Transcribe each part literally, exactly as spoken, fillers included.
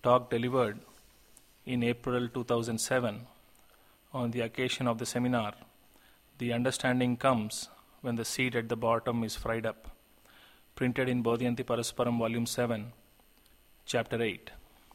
talk delivered in April two thousand seven on the occasion of the seminar, "The Understanding Comes When the Seed at the Bottom is Fried Up," printed in Bodhiyanti Parasparam, Volume seven, Chapter eight.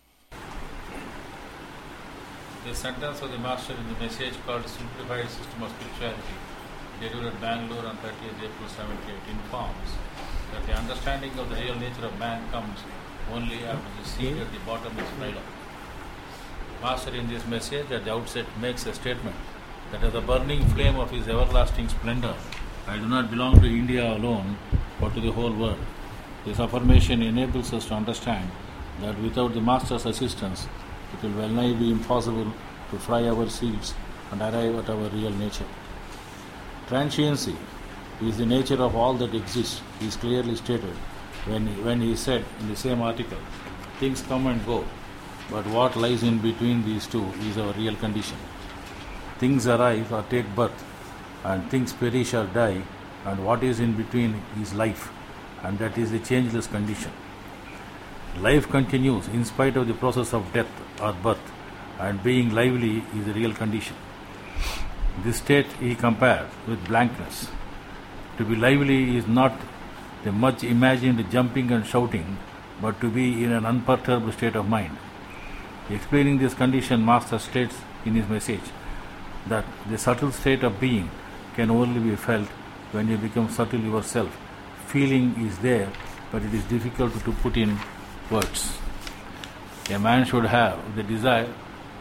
The sentence of the Master in the message called Simplified System of Spirituality, delivered at Bangalore on thirtieth April seventy-eight, informs that the understanding of the real nature of man comes only after the seed at the bottom is fried up. Master in this message at the outset makes a statement that as the burning flame of his everlasting splendor, I do not belong to India alone, but to the whole world. This affirmation enables us to understand that without the Master's assistance, it will well nigh be impossible to fry our seeds and arrive at our real nature. Transiency is the nature of all that exists, is clearly stated when he, when he said in the same article, "Things come and go, but what lies in between these two is our real condition. Things arrive or take birth, and things perish or die, and what is in between is life, and that is the changeless condition. Life continues in spite of the process of death or birth, and being lively is the real condition. This state he compared with blankness. To be lively is not the much imagined jumping and shouting, but to be in an unperturbed state of mind. Explaining this condition, Master states in his message that the subtle state of being can only be felt when you become subtle yourself. Feeling is there, but it is difficult to put in words. A man should have the desire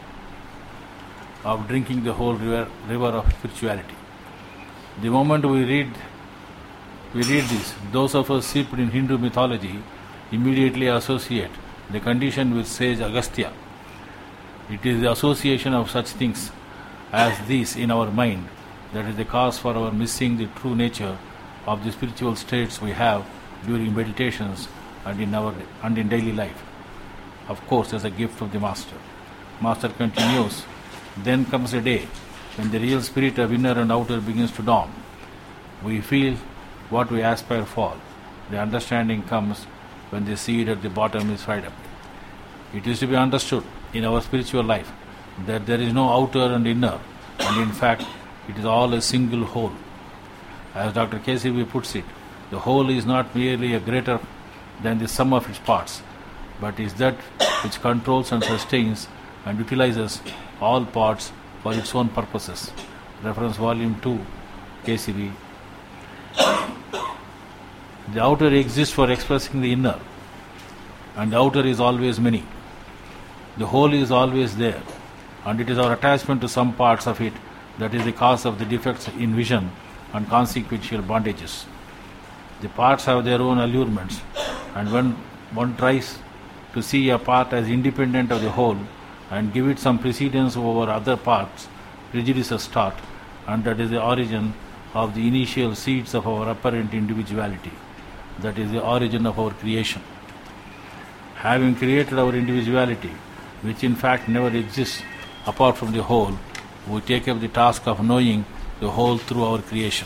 of drinking the whole river, river of spirituality. The moment we read we read this, those of us steeped in Hindu mythology immediately associate the condition with sage Agastya. It is the association of such things as these in our mind that is the cause for our missing the true nature of the spiritual states we have during meditations and in our and in daily life. Of course, as a gift of the Master. Master continues, "Then comes a day when the real spirit of inner and outer begins to dawn. We feel what we aspire for. The understanding comes when the seed at the bottom is fried up." It is to be understood in our spiritual life that there is no outer and inner, and in fact, it is all a single whole. As Doctor K C B puts it, the whole is not merely a greater than the sum of its parts, but is that which controls and sustains and utilizes all parts for its own purposes. Reference Volume two, K C B. The outer exists for expressing the inner, and the outer is always many. The whole is always there, and it is our attachment to some parts of it that is the cause of the defects in vision and consequential bondages. The parts have their own allurements, and when one tries to see a part as independent of the whole and give it some precedence over other parts, prejudices start, and that is the origin of the initial seeds of our apparent individuality. That is the origin of our creation. Having created our individuality, which in fact never exists apart from the whole, we take up the task of knowing the whole through our creation.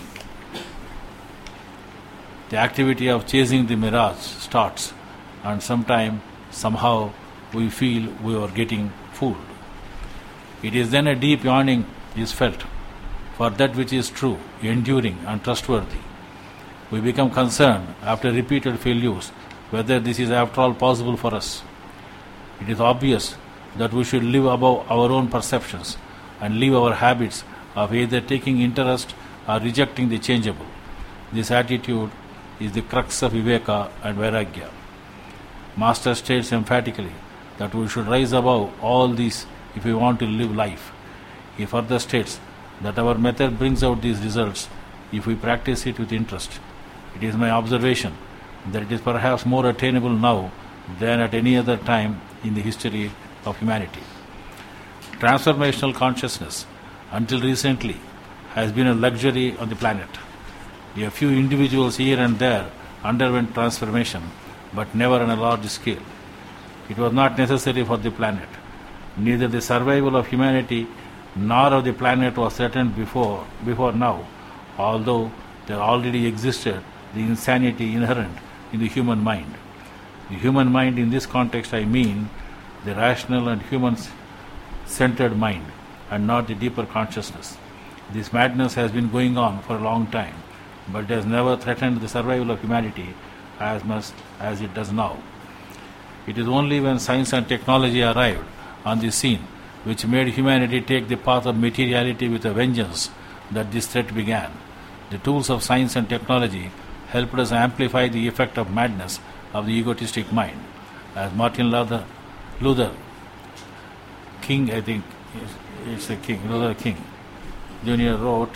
The activity of chasing the mirage starts, and sometime, somehow, we feel we are getting fooled. It is then a deep yearning is felt for that which is true, enduring, and trustworthy. We become concerned, after repeated failures, whether this is after all possible for us. It is obvious that we should live above our own perceptions and leave our habits of either taking interest or rejecting the changeable. This attitude is the crux of Viveka and Vairagya. Master states emphatically that we should rise above all these if we want to live life. He further states that our method brings out these results if we practice it with interest. It is my observation that it is perhaps more attainable now than at any other time in the history of humanity. Transformational consciousness, until recently, has been a luxury on the planet. A few individuals here and there underwent transformation, but never on a large scale. It was not necessary for the planet. Neither the survival of humanity nor of the planet was threatened before, before now, although there already existed the insanity inherent in the human mind. The human mind in this context, I mean, the rational and human-centered mind, and not the deeper consciousness. This madness has been going on for a long time, but it has never threatened the survival of humanity as much as it does now. It is only when science and technology arrived on the scene, which made humanity take the path of materiality with a vengeance, that this threat began. The tools of science and technology helped us amplify the effect of madness of the egotistic mind. As Martin Luther, Luther King, I think, it's the King, Luther King, Junior wrote,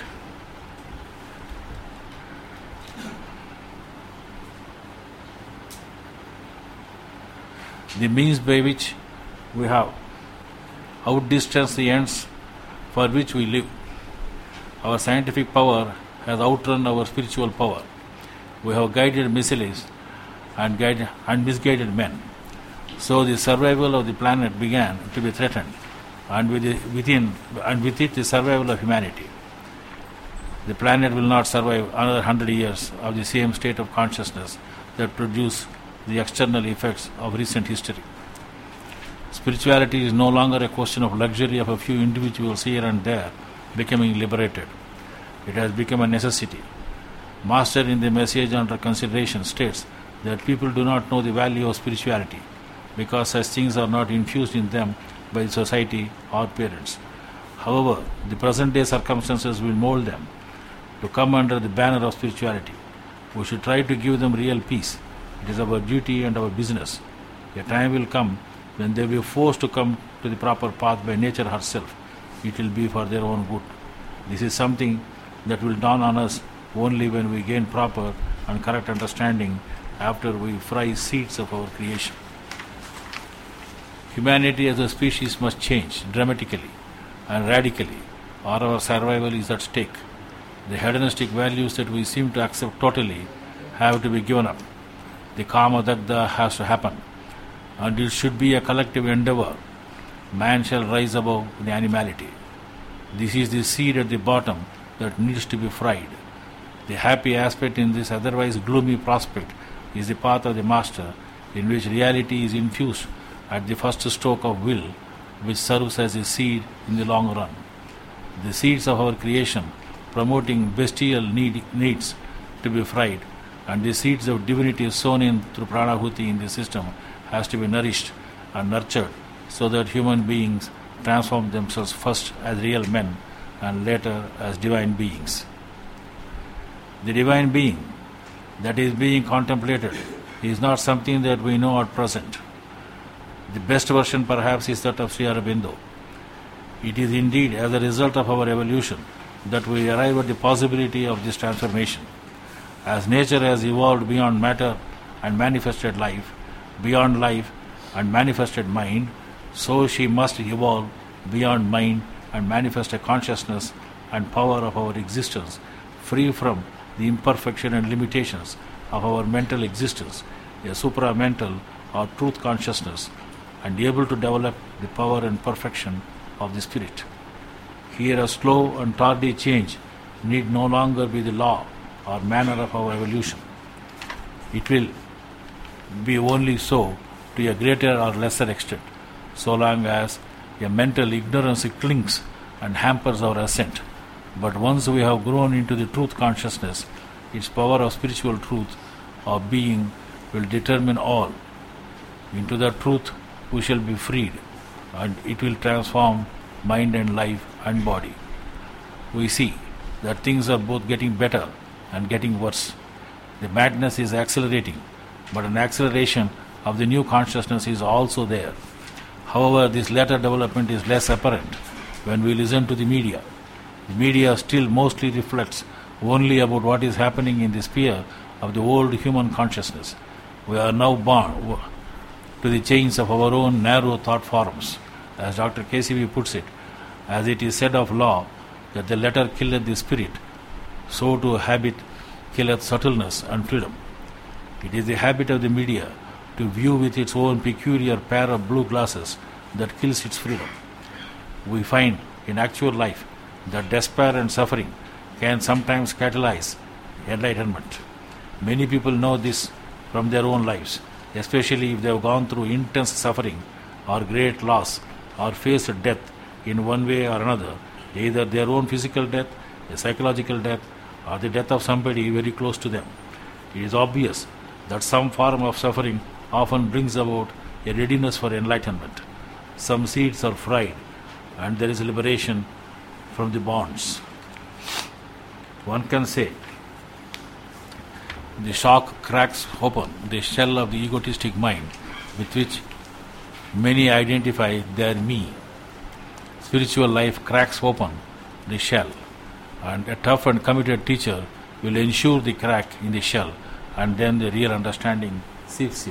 the means by which we have outdistanced the ends for which we live. Our scientific power has outrun our spiritual power. We have guided missiles and, guide, and misguided men. So the survival of the planet began to be threatened, and with, the, within, and with it the survival of humanity. The planet will not survive another hundred years of the same state of consciousness that produced the external effects of recent history. Spirituality is no longer a question of luxury of a few individuals here and there becoming liberated. It has become a necessity. Master in the message under consideration states that people do not know the value of spirituality because such things are not infused in them by society or parents. However, the present day circumstances will mold them to come under the banner of spirituality. We should try to give them real peace. It is our duty and our business. A time will come when they will be forced to come to the proper path by nature herself. It will be for their own good. This is something that will dawn on us only when we gain proper and correct understanding after we fry seeds of our creation. Humanity as a species must change dramatically and radically, or our survival is at stake. The hedonistic values that we seem to accept totally have to be given up. The Kama Dagda has to happen, and it should be a collective endeavor. Man shall rise above the animality. This is the seed at the bottom that needs to be fried. The happy aspect in this otherwise gloomy prospect is the path of the Master, in which reality is infused at the first stroke of will, which serves as a seed in the long run. The seeds of our creation, promoting bestial need, needs to be fried, and the seeds of divinity sown in through pranahuti in the system has to be nourished and nurtured, so that human beings transform themselves first as real men and later as divine beings. The divine being that is being contemplated is not something that we know at present. The best version perhaps is that of Sri Aurobindo. It is indeed as a result of our evolution that we arrive at the possibility of this transformation. As nature has evolved beyond matter and manifested life, beyond life and manifested mind, so she must evolve beyond mind and manifest a consciousness and power of our existence, free from the imperfection and limitations of our mental existence, a supramental or truth consciousness, and able to develop the power and perfection of the spirit. Here a slow and tardy change need no longer be the law or manner of our evolution. It will be only so to a greater or lesser extent, so long as a mental ignorance clings and hampers our ascent. But once we have grown into the truth consciousness, its power of spiritual truth or being will determine all. Into that truth we shall be freed, and it will transform mind and life and body. We see that things are both getting better and getting worse. The madness is accelerating, but an acceleration of the new consciousness is also there. However, this latter development is less apparent when we listen to the media. The media still mostly reflects only about what is happening in the sphere of the old human consciousness. We are now bound to the chains of our own narrow thought forms. As Doctor K C V puts it, as it is said of law, that the letter killeth the spirit, so too habit killeth subtleness and freedom. It is the habit of the media to view with its own peculiar pair of blue glasses that kills its freedom. We find in actual life that despair and suffering can sometimes catalyze enlightenment. Many people know this from their own lives, especially if they have gone through intense suffering or great loss or faced death in one way or another, either their own physical death, a psychological death, or the death of somebody very close to them. It is obvious that some form of suffering often brings about a readiness for enlightenment. Some seeds are fried, and there is liberation from the bonds. One can say, the shock cracks open the shell of the egotistic mind with which many identify their me. Spiritual life cracks open the shell, and a tough and committed teacher will ensure the crack in the shell, and then the real understanding seeks it.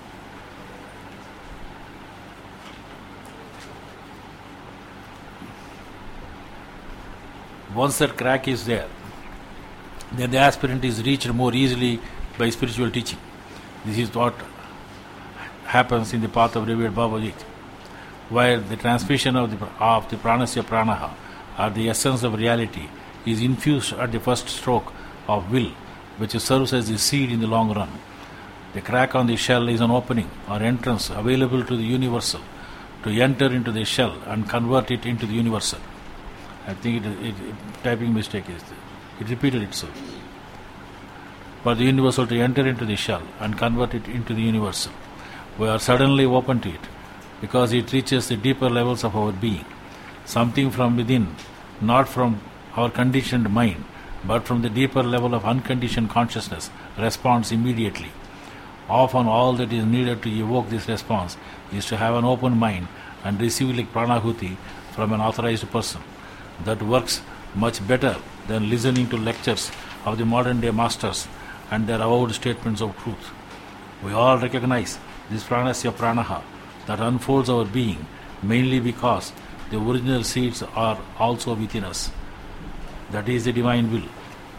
Once that crack is there, then the aspirant is reached more easily by spiritual teaching. This is what happens in the path of revered Baba Ji, where the transmission of the, of the pranasya pranaha, or the essence of reality, is infused at the first stroke of will, which serves as the seed in the long run. The crack on the shell is an opening or entrance available to the universal to enter into the shell and convert it into the universal. I think it, it, it typing mistake is there. It repeated itself. For the universal to enter into the shell and convert it into the universal, we are suddenly open to it because it reaches the deeper levels of our being. Something from within, not from our conditioned mind, but from the deeper level of unconditioned consciousness, responds immediately. Often all that is needed to evoke this response is to have an open mind and receive like pranahuti from an authorized person. That works much better than listening to lectures of the modern day masters and their avowed statements of truth. We all recognize this pranasya pranaha that unfolds our being mainly because the original seeds are also within us. That is the divine will.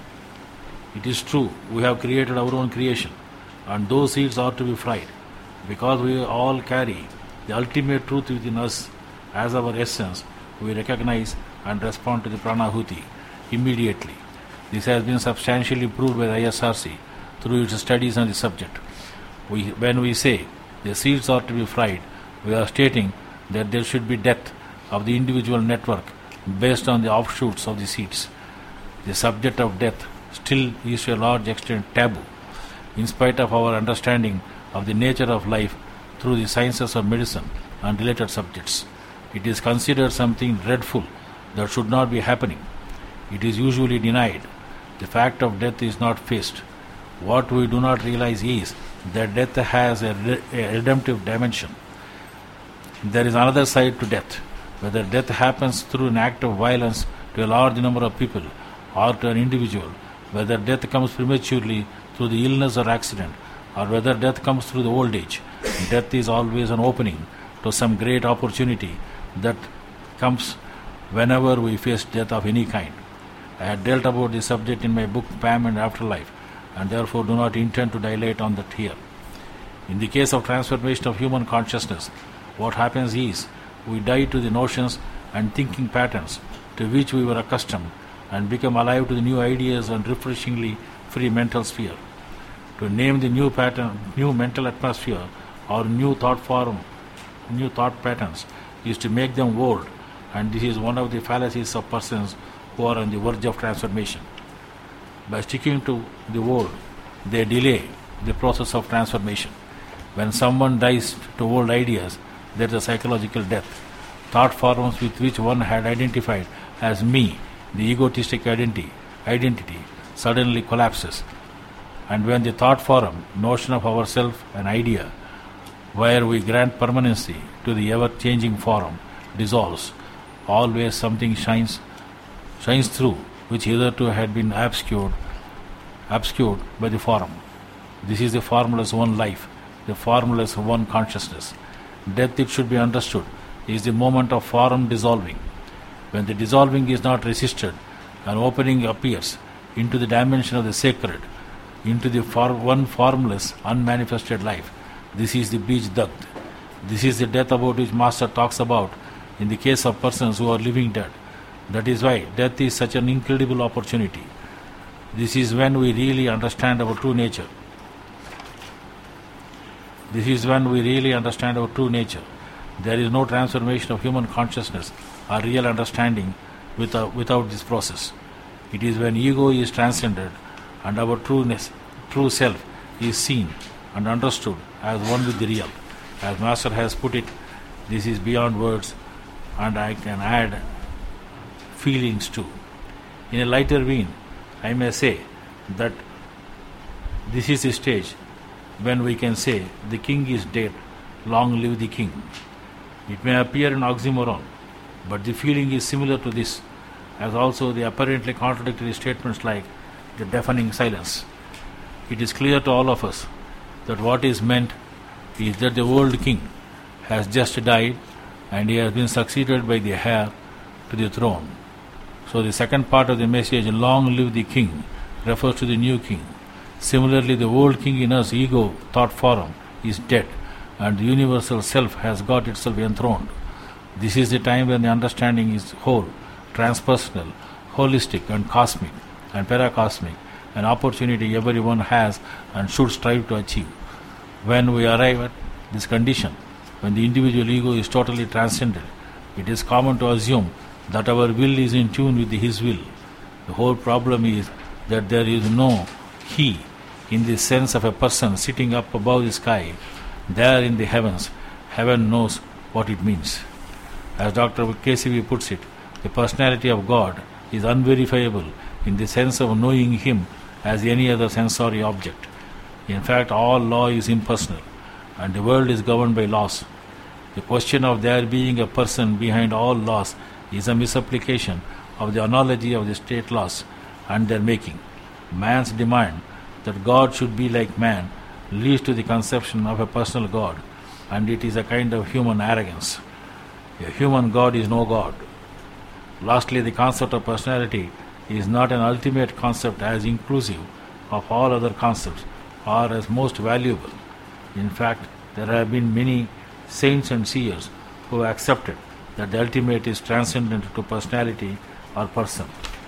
It is true, we have created our own creation, and those seeds are to be fried, because we all carry the ultimate truth within us as our essence. We recognize and respond to the pranahuti immediately. This has been substantially proved by the I S R C through its studies on the subject. We, when we say the seeds are to be fried, we are stating that there should be death of the individual network based on the offshoots of the seeds. The subject of death still is to a large extent taboo, in spite of our understanding of the nature of life through the sciences of medicine and related subjects. It is considered something dreadful that should not be happening. It is usually denied. The fact of death is not faced. What we do not realize is that death has a, re- a redemptive dimension. There is another side to death. Whether death happens through an act of violence to a large number of people or to an individual, whether death comes prematurely through the illness or accident, or whether death comes through the old age, death is always an opening to some great opportunity that comes whenever we face death of any kind. I had dealt about this subject in my book Pam and Afterlife, and therefore do not intend to dilate on that here. In the case of transformation of human consciousness, what happens is we die to the notions and thinking patterns to which we were accustomed and become alive to the new ideas and refreshingly free mental sphere. To name the new pattern, new mental atmosphere or new thought form, new thought patterns is to make them old, and this is one of the fallacies of persons who are on the verge of transformation. By sticking to the old, they delay the process of transformation. When someone dies to old ideas, there is a psychological death. Thought forms with which one had identified as me, the egotistic identity, identity suddenly collapses. And when the thought form, notion of ourself, an idea, where we grant permanency to the ever-changing form, dissolves, always something shines shines through, which hitherto had been obscured, obscured by the form. This is the formless one life, the formless one consciousness. Death, it should be understood, is the moment of form dissolving. When the dissolving is not resisted, an opening appears into the dimension of the sacred, into the for one formless, unmanifested life. This is the Bij Dagd. This is the death about which Master talks about in the case of persons who are living dead. That is why death is such an incredible opportunity. This is when we really understand our true nature. This is when we really understand our true nature. There is no transformation of human consciousness or real understanding without, without this process. It is when ego is transcended and our trueness, true self is seen and understood as one with the real. As Master has put it, this is beyond words, and I can add feelings too. In a lighter vein, I may say that this is a stage when we can say the king is dead, long live the king. It may appear an oxymoron, but the feeling is similar to this, as also the apparently contradictory statements like the deafening silence. It is clear to all of us that what is meant is that the old king has just died and he has been succeeded by the heir to the throne. So the second part of the message, long live the king, refers to the new king. Similarly, the old king in us, ego, thought form, is dead, and the universal self has got itself enthroned. This is the time when the understanding is whole, transpersonal, holistic and cosmic and paracosmic, an opportunity everyone has and should strive to achieve. When we arrive at this condition, when the individual ego is totally transcended, it is common to assume that our will is in tune with his will. The whole problem is that there is no he in the sense of a person sitting up above the sky, there in the heavens. Heaven knows what it means. As Doctor K C V puts it, the personality of God is unverifiable in the sense of knowing him as any other sensory object. In fact, all law is impersonal, and the world is governed by laws. The question of there being a person behind all laws is a misapplication of the analogy of the state laws and their making. Man's demand that God should be like man leads to the conception of a personal God, and it is a kind of human arrogance. A human God is no God. Lastly, the concept of personality is not an ultimate concept as inclusive of all other concepts or as most valuable. In fact, there have been many saints and seers who have accepted that the ultimate is transcendent to personality or person.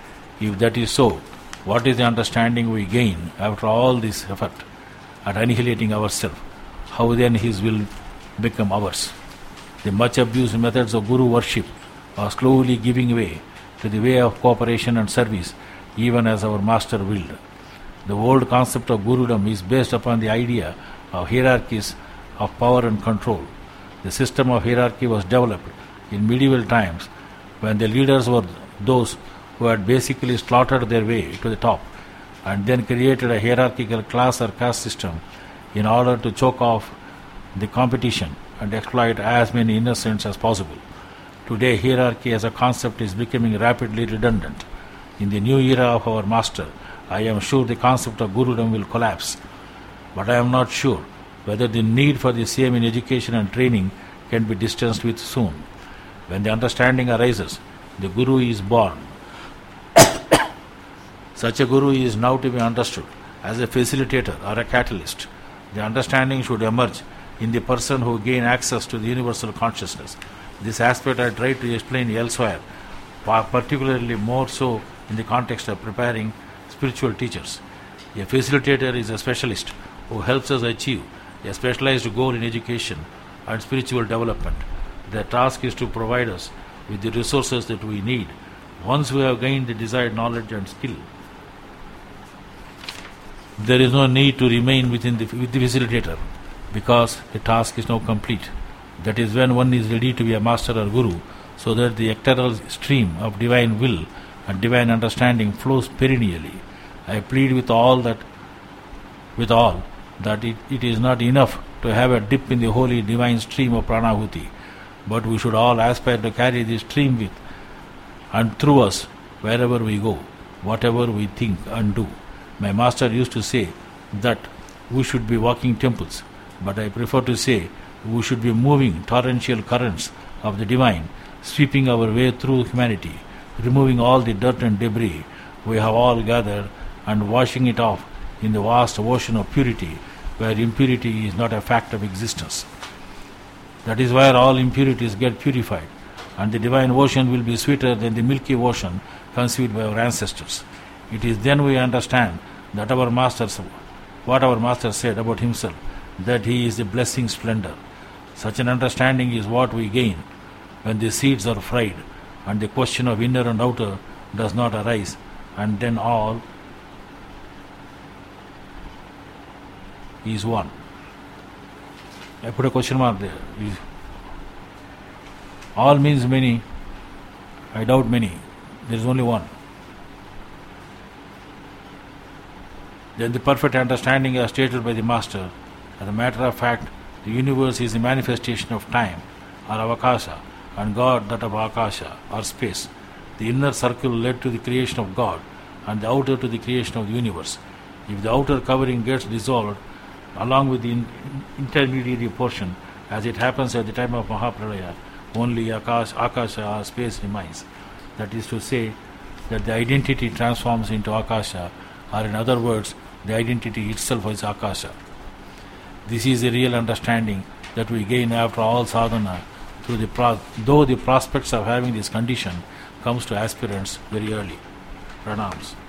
If that is so, what is the understanding we gain after all this effort at annihilating ourselves? How then his will become ours? The much abused methods of guru worship are slowly giving way to the way of cooperation and service, even as our master willed. The old concept of gurudom is based upon the idea of hierarchies of power and control. The system of hierarchy was developed in medieval times when the leaders were those who had basically slaughtered their way to the top and then created a hierarchical class or caste system in order to choke off the competition and exploit as many innocents as possible. Today, hierarchy as a concept is becoming rapidly redundant. In the new era of our master, I am sure the concept of gurudom will collapse, but I am not sure whether the need for the same in education and training can be distanced with soon. When the understanding arises, the guru is born. Such a guru is now to be understood as a facilitator or a catalyst. The understanding should emerge in the person who gain access to the universal consciousness. This aspect I tried to explain elsewhere, particularly more so in the context of preparing spiritual teachers. A facilitator is a specialist who helps us achieve a specialized goal in education and spiritual development. Their task is to provide us with the resources that we need once we have gained the desired knowledge and skill. There is no need to remain within the, with the facilitator because the task is now complete. That is when one is ready to be a master or guru, so that the eternal stream of divine will and divine understanding flows perennially. I plead with all that with all that it, it is not enough to have a dip in the holy divine stream of pranahuti, but we should all aspire to carry this stream with and through us wherever we go, whatever we think and do. My master used to say that we should be walking temples, but I prefer to say we should be moving torrential currents of the divine, sweeping our way through humanity, removing all the dirt and debris we have all gathered and washing it off in the vast ocean of purity, where impurity is not a fact of existence. That is where all impurities get purified, and the divine ocean will be sweeter than the milky ocean conceived by our ancestors. It is then we understand that our masters, what our master said about himself, that he is the blessing splendor. Such an understanding is what we gain when the seeds are fried and the question of inner and outer does not arise, and then all is one. I put a question mark there. All means many. I doubt many. There is only one. Then the perfect understanding as stated by the Master, as a matter of fact, the universe is the manifestation of time, or avakasha, and God that of akasha, or space. The inner circle led to the creation of God, and the outer to the creation of the universe. If the outer covering gets dissolved, along with the in- intermediary portion, as it happens at the time of Mahapralaya, only akash, akasha or space remains. That is to say, that the identity transforms into akasha, or in other words, the identity itself is akasha. This is the real understanding that we gain after all sadhana, through the pro- though the prospects of having this condition comes to aspirants very early. Pranams.